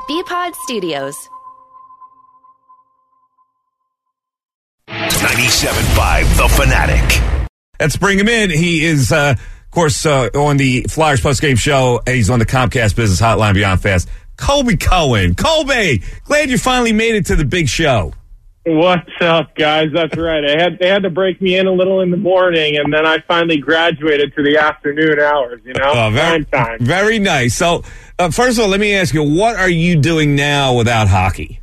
BPod Studios. 97.5 The Fanatic. Let's bring him in. He is, of course, on the Flyers postgame show. He's on the Comcast Business Hotline Beyond Fast. Colby Cohen. Colby, glad you finally made it to the big show. What's up, guys? That's right. They had to break me in a little in the morning, and then I finally graduated to the afternoon hours, prime time. Very nice. So, first of all, let me ask you, what are you doing now without hockey?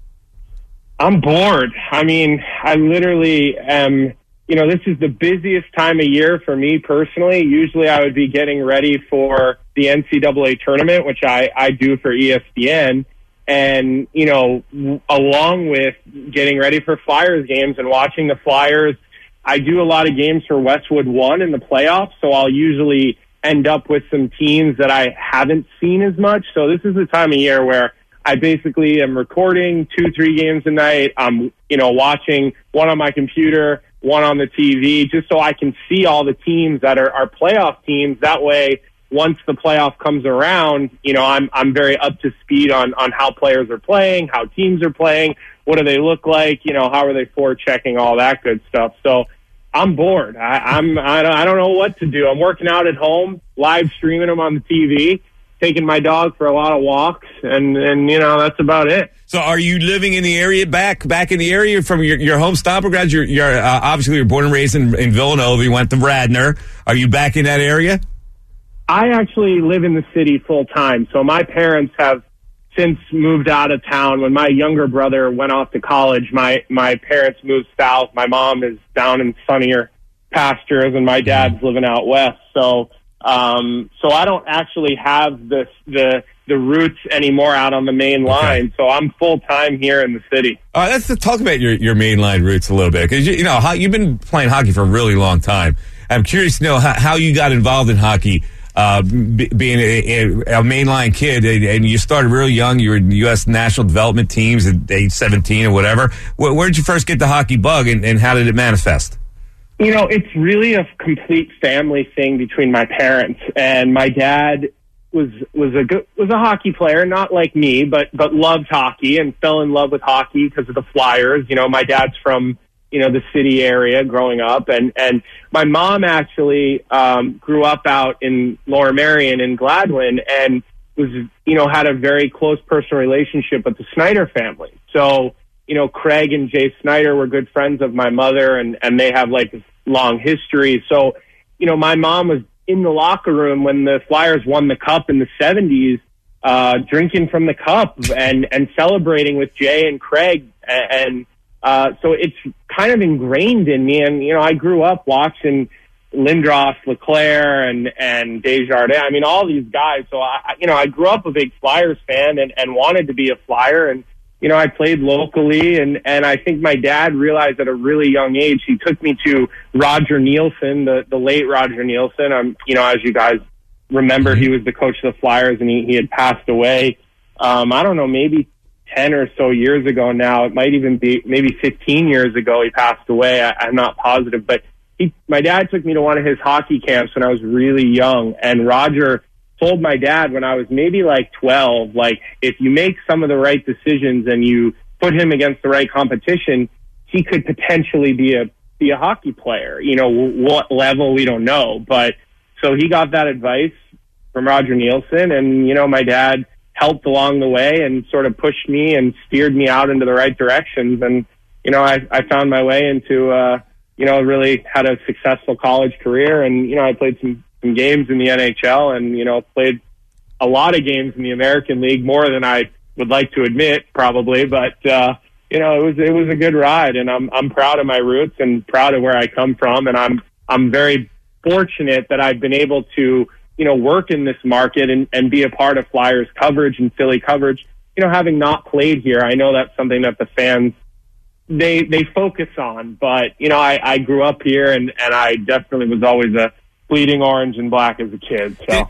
I'm bored. I mean, I literally am, this is the busiest time of year for me personally. Usually I would be getting ready for the NCAA tournament, which I do for ESPN. And, along with getting ready for Flyers games and watching the Flyers, I do a lot of games for Westwood One in the playoffs. So I'll usually end up with some teams that I haven't seen as much. So this is the time of year where I basically am recording 2-3 games a night. I'm, watching one on my computer, one on the TV, just so I can see all the teams that are playoff teams. That way, once the playoff comes around, I'm very up to speed on how players are playing, how teams are playing, what do they look like, how are they forechecking, all that good stuff. So I'm bored. I don't know what to do. I'm working out at home, live streaming them on the TV, taking my dog for a lot of walks, and that's about it. So are you living in the area, back in the area from your home stomping grounds? You're obviously you're born and raised in Villanova. You went to Radnor. Are you back in that area? I actually live in the city full time. So my parents have since moved out of town. When my younger brother went off to college, my parents moved south. My mom is down in sunnier pastures, and my dad's living out west. So I don't actually have the roots anymore out on the main line. So I'm full time here in the city. Let's talk about your main line roots a little bit, because you've been playing hockey for a really long time. I'm curious to know how you got involved in hockey. Being a mainline kid, and you started really young. You were in U.S. national development teams at age 17 or whatever. Where did you first get the hockey bug, and how did it manifest? It's really a complete family thing between my parents. And my dad was a hockey player, not like me, but loved hockey and fell in love with hockey because of the Flyers. My dad's from the city area growing up. And my mom actually grew up out in Lower Merion in Gladwin, and was, had a very close personal relationship with the Snyder family. So, Craig and Jay Snyder were good friends of my mother, and they have like a long history. So, my mom was in the locker room when the Flyers won the cup in the 70s, drinking from the cup and celebrating with Jay and Craig. And so it's kind of ingrained in me. And, I grew up watching Lindros, LeClaire, and Desjardins. I mean, all these guys. So, I grew up a big Flyers fan and wanted to be a Flyer. And, I played locally. And I think my dad realized at a really young age, he took me to Roger Nielsen, the late Roger Nielsen. As you guys remember, he was the coach of the Flyers, and he had passed away. I don't know, maybe 10 or so years ago now. It might even be maybe 15 years ago he passed away. I'm not positive, but my dad took me to one of his hockey camps when I was really young, and Roger told my dad when I was maybe like 12, like, if you make some of the right decisions and you put him against the right competition, he could potentially be a hockey player. What level, we don't know, but so he got that advice from Roger Nielsen, and my dad helped along the way and sort of pushed me and steered me out into the right directions. And, I found my way into, really had a successful college career. And, I played some games in the NHL and, played a lot of games in the American League, more than I would like to admit, probably. But, it was a good ride, and I'm proud of my roots and proud of where I come from. And I'm very fortunate that I've been able to, work in this market and be a part of Flyers coverage and Philly coverage. Having not played here, I know that's something that the fans, they focus on. But, I grew up here, and I definitely was always a bleeding orange and black as a kid. So.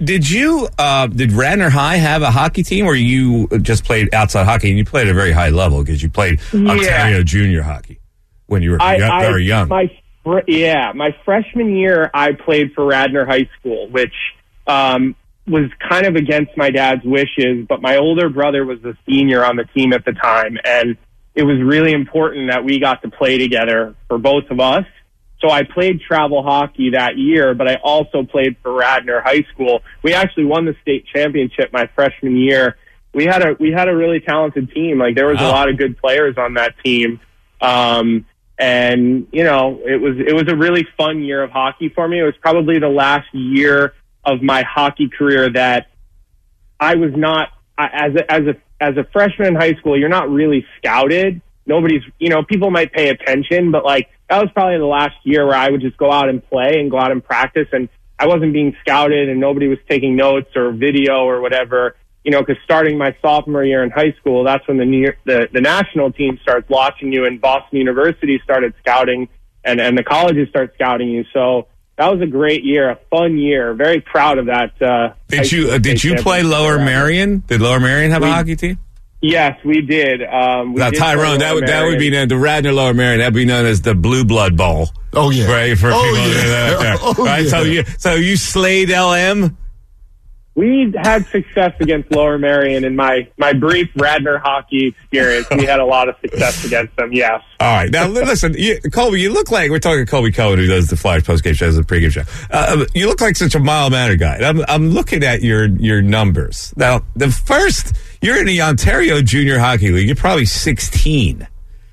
Did Radnor High have a hockey team, or you just played outside hockey? And you played at a very high level because you played Ontario junior hockey when you were very young. My freshman year, I played for Radnor High School, which was kind of against my dad's wishes, but my older brother was the senior on the team at the time, and it was really important that we got to play together for both of us. So I played travel hockey that year, but I also played for Radnor High School. We actually won the state championship my freshman year. We had a really talented team. Like, there was a lot of good players on that team. And, you know, it was a really fun year of hockey for me. It was probably the last year of my hockey career that I was not, as a freshman in high school, you're not really scouted. Nobody's, you know, people might pay attention, but like, that was probably the last year where I would just go out and play and go out and practice, and I wasn't being scouted and nobody was taking notes or video or whatever, you know, because starting my sophomore year in high school, that's when the national team starts watching you, and Boston University started scouting, and the colleges start scouting you. So that was a great year, a fun year. Very proud of that. Did you play Lower Marion? Did Lower Marion have a hockey team? Yes, we did. Now, Tyrone, that would be known, the Radnor Lower Marion. That'd be known as the Blue Blood Bowl. Oh yeah, right. For people yeah. Right. Yeah. So you slayed LM. We had success against Lower Marion in my brief Radnor hockey experience. We had a lot of success against them, yes. All right. Now, listen, Colby, you look like, we're talking to Colby Cohen, who does the Flyers postgame show, the pregame show. You look like such a mild-mannered guy. I'm looking at your numbers. Now, you're in the Ontario Junior Hockey League. You're probably 16.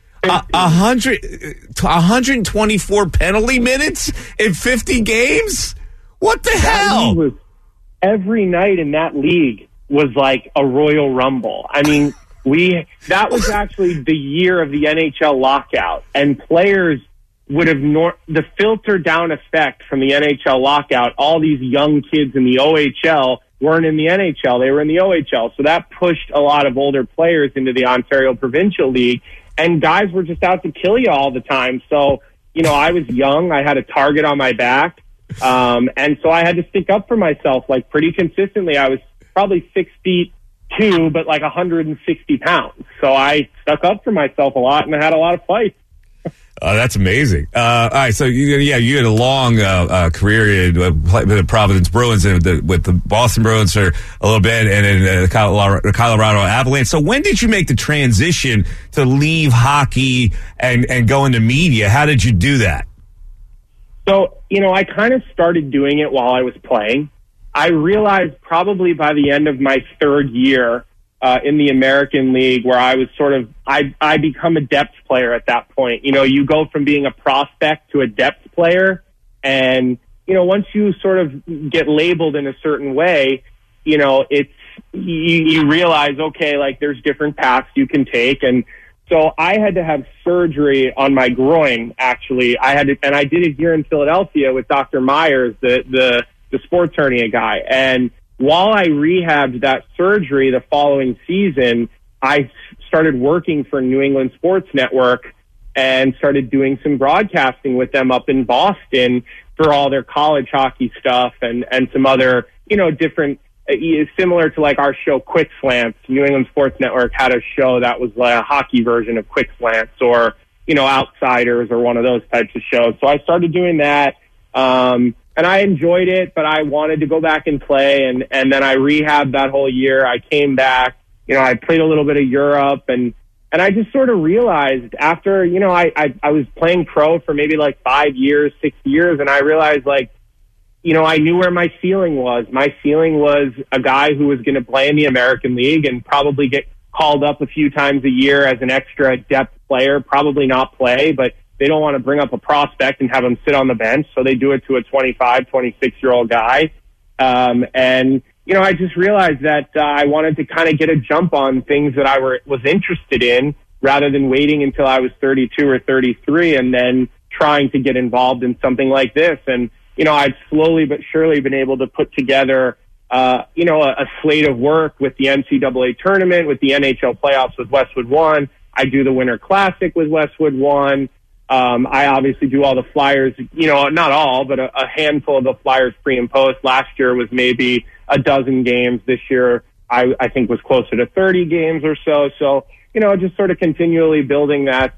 124 penalty minutes in 50 games? What the hell? Every night in that league was like a Royal Rumble. I mean, that was actually the year of the NHL lockout, and players would have the filter down effect from the NHL lockout. All these young kids in the OHL weren't in the NHL; they were in the OHL. So that pushed a lot of older players into the Ontario Provincial League, and guys were just out to kill you all the time. So, you know, I was young; I had a target on my back. And so I had to stick up for myself, like, pretty consistently. I was probably 6'2", but like 160 pounds. So I stuck up for myself a lot, and I had a lot of fights. That's amazing. All right, so you had a long career with the Providence Bruins and with the Boston Bruins for a little bit, and then the Colorado Avalanche. So when did you make the transition to leave hockey and go into media? How did you do that? So, you know, I kind of started doing it while I was playing. I realized probably by the end of my third year in the American League, where I was I become a depth player at that point. You know, you go from being a prospect to a depth player, and, you know, once you sort of get labeled in a certain way, you know, you realize, okay, like, there's different paths you can take. And so I had to have surgery on my groin, actually. And I did it here in Philadelphia with Dr. Myers, the sports hernia guy. And while I rehabbed that surgery the following season, I started working for New England Sports Network and started doing some broadcasting with them up in Boston for all their college hockey stuff and some other, you know, different, similar to like our show Quick Slants. New England Sports Network had a show that was like a hockey version of Quick Slants, or, you know, Outsiders, or one of those types of shows. So I started doing that, and I enjoyed it, but I wanted to go back and play, and then I rehabbed that whole year. I came back, you know, I played a little bit of Europe, and I just sort of realized after, you know, I was playing pro for maybe like 5 years, 6 years, and I realized, like, you know, I knew where my ceiling was. My ceiling was a guy who was going to play in the American League and probably get called up a few times a year as an extra depth player, probably not play, but they don't want to bring up a prospect and have him sit on the bench, so they do it to a 25, 26-year-old guy. And, you know, I just realized that I wanted to kind of get a jump on things that I was interested in, rather than waiting until I was 32 or 33 and then trying to get involved in something like this. And, you know, I've slowly but surely been able to put together, you know, a slate of work with the NCAA tournament, with the NHL playoffs with Westwood One. I do the Winter Classic with Westwood One. I obviously do all the Flyers, you know, not all, but a handful of the Flyers pre and post. Last year was maybe a dozen games. This year, I think was closer to 30 games or so. So, you know, just sort of continually building that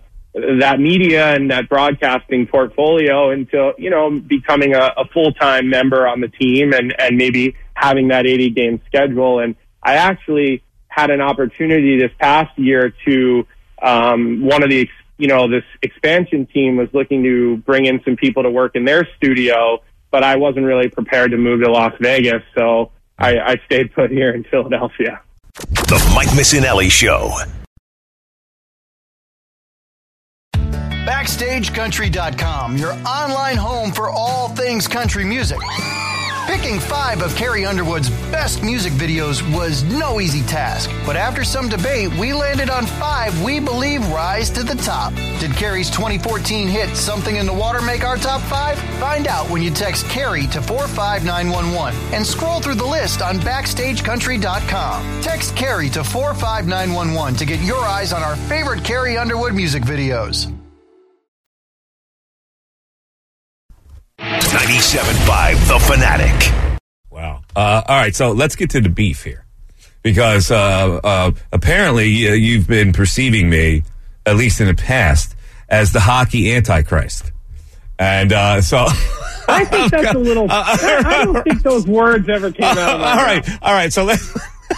media and that broadcasting portfolio until, you know, becoming a full-time member on the team and maybe having that 80-game schedule. And I actually had an opportunity this past year to one of the, this expansion team was looking to bring in some people to work in their studio, but I wasn't really prepared to move to Las Vegas, so I stayed put here in Philadelphia. The Mike Missinelli Show. BackstageCountry.com, your online home for all things country music. Picking 5 of Carrie Underwood's best music videos was no easy task, but after some debate, we landed on 5 we believe rise to the top. Did Carrie's 2014 hit Something in the Water make our top 5? Find out when you text Carrie to 45911 and scroll through the list on BackstageCountry.com. Text Carrie to 45911 to get your eyes on our favorite Carrie Underwood music videos. 97.5 The Fanatic. Wow. All right, so let's get to the beef here. Because apparently you've been perceiving me, at least in the past, as the hockey antichrist. And so... I think that's a little... I don't think those words ever came out of my mouth. All right, so let's...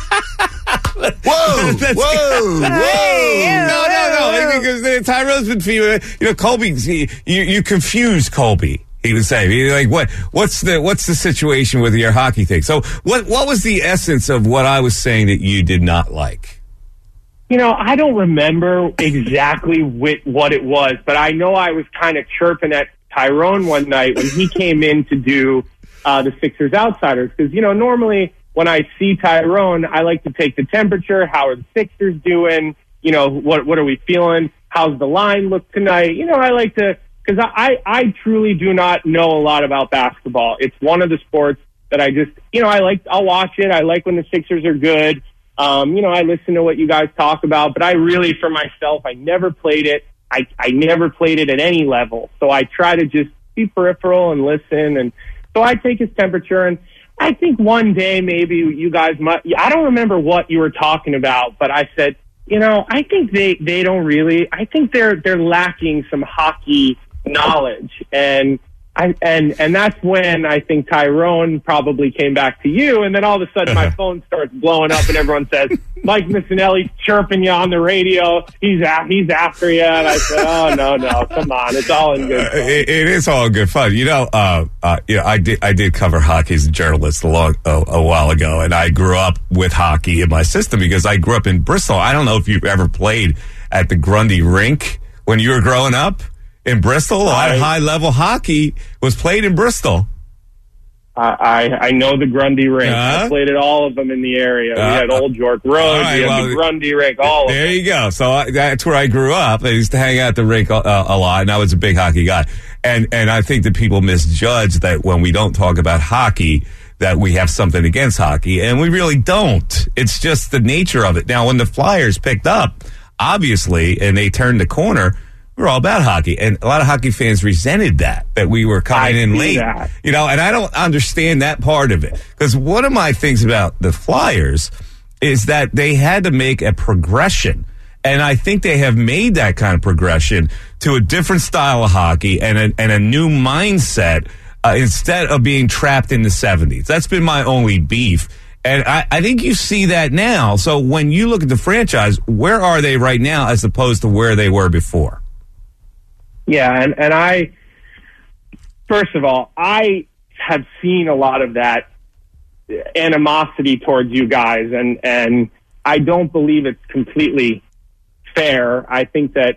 Whoa! No. Because Tyrone's been feeling... Colby, you confuse Colby. He would say, what's the situation with your hockey thing? So what was the essence of what I was saying that you did not like? I don't remember exactly what it was, but I know I was kind of chirping at Tyrone one night when he came in to do the Sixers Outsiders. Because, normally when I see Tyrone, I like to take the temperature. How are the Sixers doing? What are we feeling? How's the line look tonight? I like to... Because I truly do not know a lot about basketball. It's one of the sports that I just, I'll watch it. I like when the Sixers are good. I listen to what you guys talk about, but I really, for myself, I never played it. I never played it at any level. So I try to just be peripheral and listen. And so I take his temperature. And I think one day maybe you guys might, I don't remember what you were talking about, but I said, I think they don't really, I think they're lacking some hockey knowledge, and that's when I think Tyrone probably came back to you, and then all of a sudden my phone starts blowing up and everyone says, Mike Missinelli chirping you on the radio, he's after you, and I said, oh no, come on, it's all in good fun. It is all in good fun. I did cover hockey as a journalist a while ago, and I grew up with hockey in my system because I grew up in Bristol. I don't know if you've ever played at the Grundy Rink when you were growing up. In Bristol, high-level hockey was played in Bristol. I know the Grundy Rink. I played at all of them in the area. We had Old York Road, we had the Grundy Rink, all of them. There you go. So that's where I grew up. I used to hang out at the rink a lot, and I was a big hockey guy. And I think that people misjudge that when we don't talk about hockey, that we have something against hockey, and we really don't. It's just the nature of it. Now, when the Flyers picked up, obviously, and they turned the corner, we're all about hockey, and a lot of hockey fans resented that we were coming in late. That. And I don't understand that part of it. Because one of my things about the Flyers is that they had to make a progression. And I think they have made that kind of progression to a different style of hockey and a new mindset instead of being trapped in the 70s. That's been my only beef. And I think you see that now. So when you look at the franchise, where are they right now as opposed to where they were before? Yeah, and I, first of all, I have seen a lot of that animosity towards you guys, and I don't believe it's completely fair. I think that,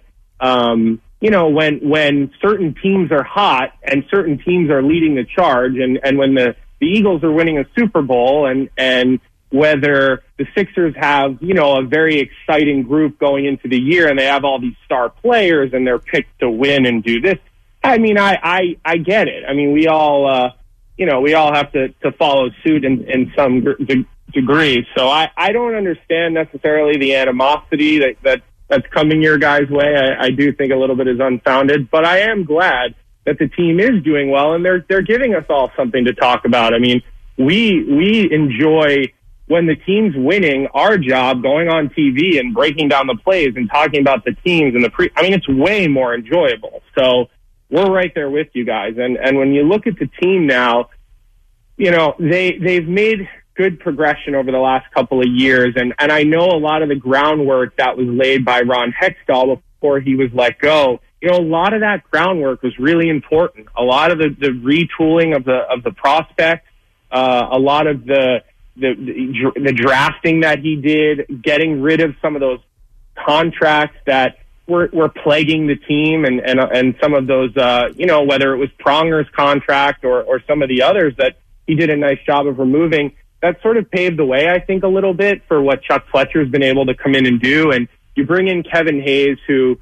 when certain teams are hot and certain teams are leading the charge, and when the Eagles are winning a Super Bowl, and whether the Sixers have, a very exciting group going into the year and they have all these star players and they're picked to win and do this. I mean, I get it. I mean, we all have to follow suit in some degree. So I don't understand necessarily the animosity that's coming your guys' way. I do think a little bit is unfounded, but I am glad that the team is doing well and they're giving us all something to talk about. I mean, we enjoy when the team's winning, our job going on TV and breaking down the plays and talking about the teams and it's way more enjoyable. So we're right there with you guys. And when you look at the team now, they've made good progression over the last couple of years. And I know a lot of the groundwork that was laid by Ron Hextall before he was let go. A lot of that groundwork was really important. A lot of the retooling of the prospect, a lot of the drafting that he did, getting rid of some of those contracts that were plaguing the team, and some of those, whether it was Pronger's contract or some of the others that he did a nice job of removing. That sort of paved the way, I think, a little bit for what Chuck Fletcher's been able to come in and do. And you bring in Kevin Hayes, who,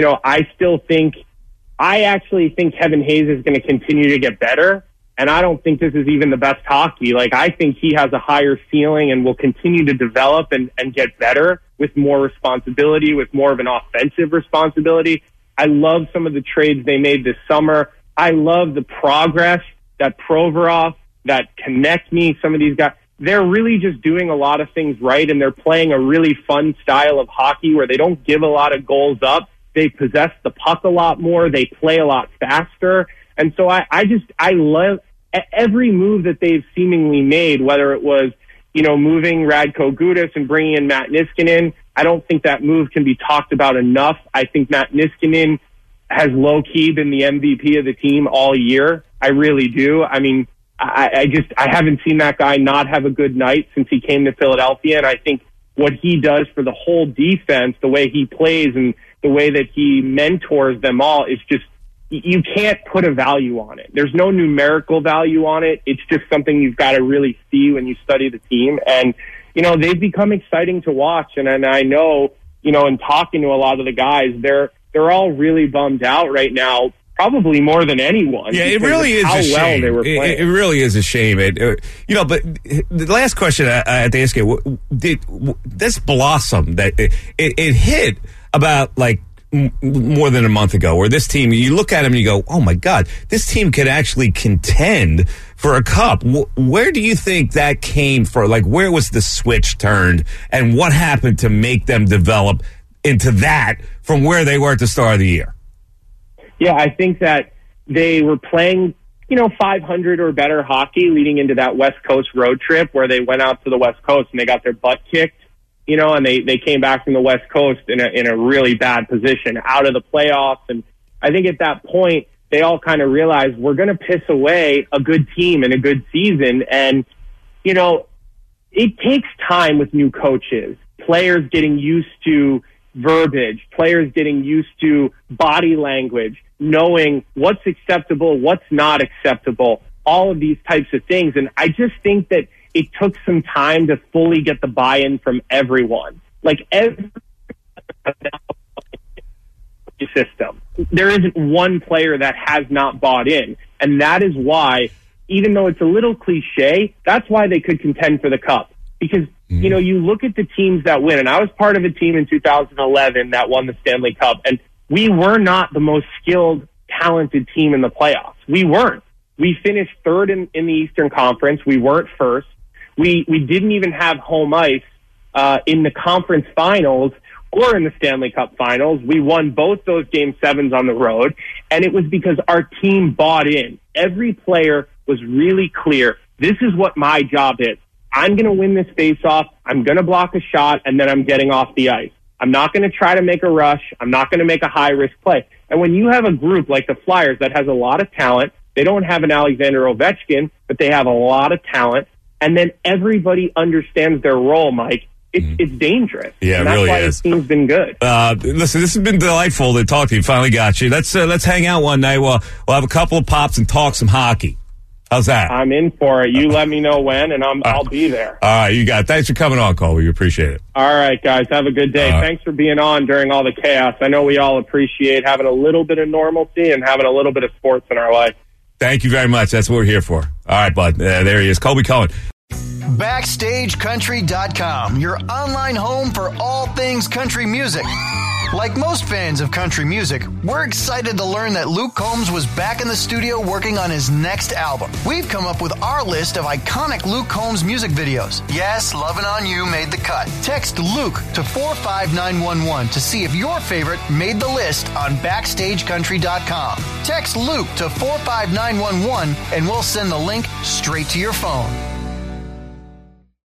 I actually think Kevin Hayes is going to continue to get better. And I don't think this is even the best hockey. I think he has a higher ceiling and will continue to develop and get better with more responsibility, with more of an offensive responsibility. I love some of the trades they made this summer. I love the progress that Provorov, that Konechny, some of these guys, they're really just doing a lot of things right, and they're playing a really fun style of hockey where they don't give a lot of goals up. They possess the puck a lot more. They play a lot faster. And so I love every move that they've seemingly made, whether it was, moving Radko Gudas and bringing in Matt Niskanen. I don't think that move can be talked about enough. I think Matt Niskanen has low-key been the MVP of the team all year. I really do. I mean, I haven't seen that guy not have a good night since he came to Philadelphia. And I think what he does for the whole defense, the way he plays and the way that he mentors them all, is just, you can't put a value on it. There's no numerical value on it. It's just something you've got to really see when you study the team. And, they've become exciting to watch. And I know, in talking to a lot of the guys, they're all really bummed out right now, probably more than anyone. Yeah, it really is a shame. They were playing. It really is a shame. But the last question I had to ask you, this blossom that it hit about more than a month ago, where this team, you look at them and you go, oh my God, this team could actually contend for a cup. Where do you think that came from? Where was the switch turned, and what happened to make them develop into that from where they were at the start of the year? Yeah, I think that they were playing, 500 or better hockey leading into that West Coast road trip where they went out to the West Coast and they got their butt kicked. And they came back from the West Coast in a really bad position, out of the playoffs. And I think at that point, they all kind of realized, we're going to piss away a good team and a good season. And, it takes time with new coaches, players getting used to verbiage, players getting used to body language, knowing what's acceptable, what's not acceptable, all of these types of things. And I just think that it took some time to fully get the buy-in from everyone. Every system, there isn't one player that has not bought in. And that is why, even though it's a little cliche, that's why they could contend for the cup. Because, you look at the teams that win, and I was part of a team in 2011 that won the Stanley Cup, and we were not the most skilled, talented team in the playoffs. We weren't. We finished third in the Eastern Conference. We weren't first. We didn't even have home ice in the conference finals or in the Stanley Cup finals. We won both those Game 7s on the road, and it was because our team bought in. Every player was really clear. This is what my job is. I'm going to win this face-off. I'm going to block a shot, and then I'm getting off the ice. I'm not going to try to make a rush. I'm not going to make a high-risk play. And when you have a group like the Flyers that has a lot of talent, they don't have an Alexander Ovechkin, but they have a lot of talent, and then everybody understands their role, Mike. It's dangerous. Yeah, and it really is. That's why the team's been good. Listen, this has been delightful to talk to you. Finally got you. Let's hang out one night. We'll have a couple of pops and talk some hockey. How's that? I'm in for it. You let me know when, and I'll be there. All right, you got it. Thanks for coming on, Cole. We appreciate it. All right, guys. Have a good day. Thanks for being on during all the chaos. I know we all appreciate having a little bit of normalcy and having a little bit of sports in our life. Thank you very much. That's what we're here for. All right, bud. There he is. Colby Cohen. BackstageCountry.com, your online home for all things country music. Like most fans of country music, we're excited to learn that Luke Combs was back in the studio working on his next album. We've come up with our list of iconic Luke Combs music videos. Yes, Lovin' On You made the cut. Text Luke to 45911 to see if your favorite made the list on BackstageCountry.com. Text Luke to 45911 and we'll send the link straight to your phone.